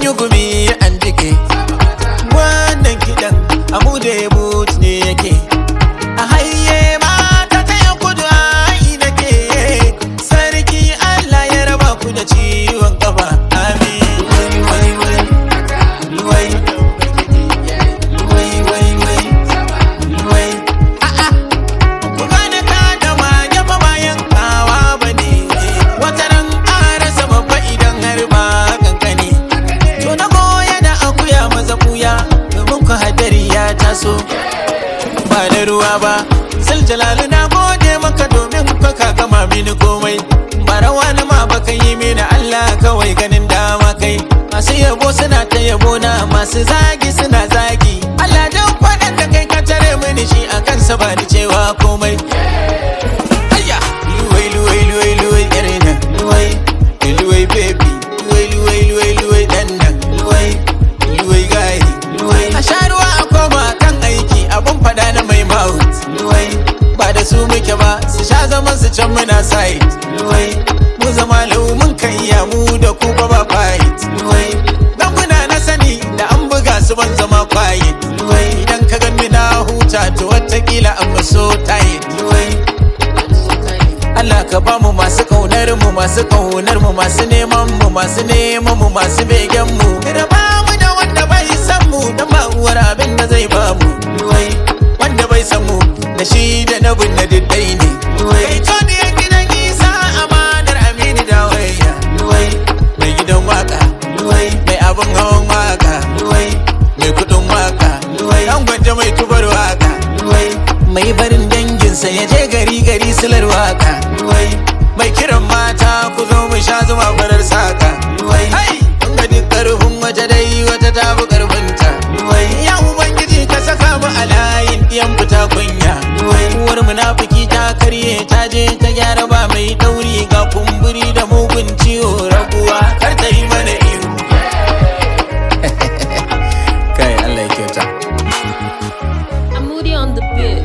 yi gumi an jike. Wannan kiɗan amu da ya buci ne yake. A haye mata ta yi kudu ai nake. Sarki Allah ya raba ku da ciwon kafa. Amin. Wai wai wai wai wai wai wai. A'a, ku gane ka da mage fa bayan kawa bane. Wata ran ƙarasa babba idan har ba kankani. To na goya da akuya maza buya domin ku hadari ya taso. Ba da ruwa ba, Zuljalalu na gode maka domin ka gama mini komai. Ba rawa na ma baka yi mini Allah kawai ganin dama kai. Masu yabo suna ta yabo na, masu zagi suna zagi. Allah duk waɗanda kai ka tare mini shi a kansa ba ni cewa komai. Ayya, luwai luwai luwai luwai yarina, luwai luwai baby, luwai luwai luwai luwai dandan, luwai luwai gayi, luwai. A sha ruwa a koma kan aiki abun fada na mai mouth, luwai. Ba da su muke ba, su sha zaman su can muna side, luwai. Mu zama lau mun kan iya mu da ku ba fight, luwai. Dan muna na sani da an buga su ban zama quiet, luwai. Idan ka ganni na huta to watakila an so tight, luwai. Allah ka ba mu masu kaunar mu, masu kaunar mu, masu neman mu, masu neman mu, masu begen mu. Da ba mu da wanda bai san mu, dan ba uwar abin da zai ba mu, luwai. Wanda bai san mu da shi da na binne diddai ne, luwai. To ne gidan Isa amanar Aminu da waya, luwai. Mai gidan waka, luwai. Mai abin hawan waka, luwai. Mai kudin waka, luwai. Dan gwanja mai tubar waka, luwai. Mai barin danginsa ya je gari gari silar waka, luwai. Mai kiran mata ku zo mu sha zuma farar saka, luwai. Hai, kun ga duk karfin wata dai wata ta fi karfinta, luwai. Ya ubangiji ka saka mu a layin ɗiyan fita kunya, luwai. Uwar munafiki ta karye ta je ta gyara ba mai dauri ga kumburi da mugun ciwo raguwa kar ta yi mana ihu. Kai Allah ya kyauta. I'm Moody on the beat.